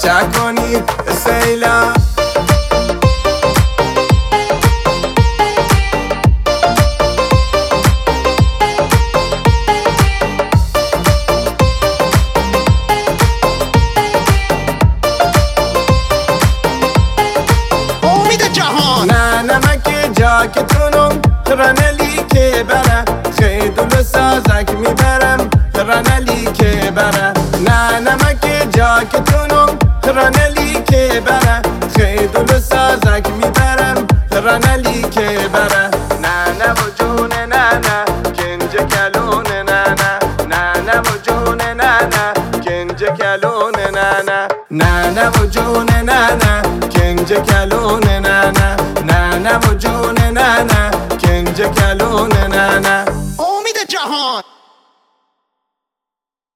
کنی سیلا جاکتونم رنلی که بره خیدون سازک میبرم رنلی که بره نه نمک جاکتونم رنلی که بره خیدون سازک میبرم رنلی که بره نه نه و جون نه نه کنج کلون نه نه نه نه و جون نه نه کنج کلون نه نه نه نه و جون نه نه کنج کلون نه نه نه نه و جون نه نه کنج کلون نه